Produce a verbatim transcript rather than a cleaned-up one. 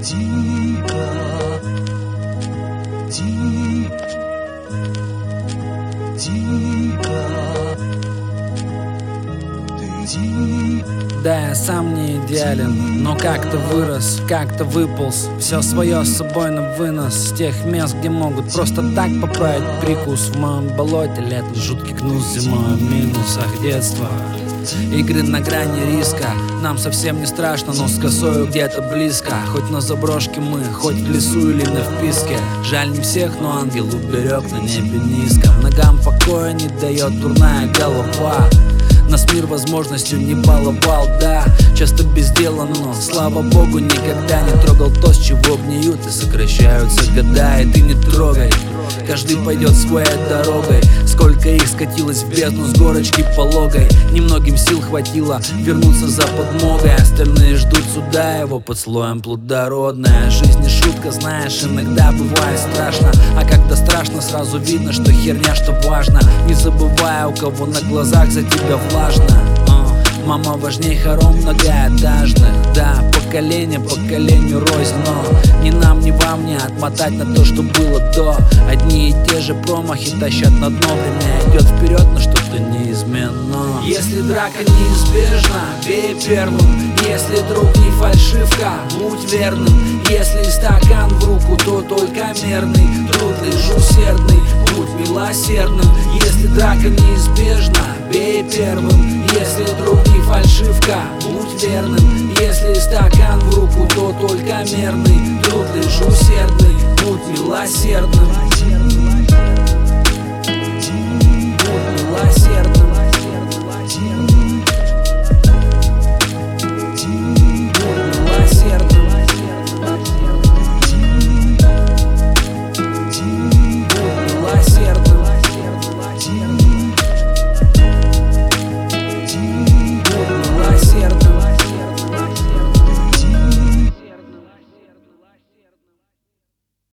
Тихо, тихо, тихо, ты тихо. Да, я сам не идеален, но как-то вырос, как-то выполз. Все свое с собой на вынос. С тех мест, где могут просто так поправить прикус. В моем болоте лето, жуткий гнус, зимой в минусах детства. Игры на грани риска, нам совсем не страшно, но с косою где-то близко. Хоть на заброшке мы, хоть в лесу или на вписке. Жаль не всех, но ангел уберег на небе низко. Ногам покоя не дает дурная голова. Нас мир возможностью не баловал, да. Часто без дела, но, слава богу, никогда не трогал то, с чего гниют и сокращаются года. И ты не трогай, каждый пойдет своей дорогой. Сколько их скатилось в бездну с горочки пологой. Немногим сил хватило вернуться за подмогой. Остальные ждут суда его под слоем плодородная. Жизнь не шутка, знаешь, иногда бывает страшно. А когда страшно, сразу видно, что херня, что важно. Не забывая, у кого на глазах за тебя влажно. Мама важней хором многоэтажных. Да, поколение поколению рознь, но ни нам, ни вам не отмотать на то, что было до. Одни и те же промахи тащат на дно. Время идет вперед, но что-то неизменно. Если драка неизбежна, бей первым. Если друг не фальшивка, будь верным. Если стакан в руку, то только мерный. Труд лишь усердный, будь милосердным. Если драка неизбежна, бей первым. Если друг не фальшивка, будь верным. Если стакан в руку, то только мерный. Труд лишь усердный, будь милосердным. Будь милосердным.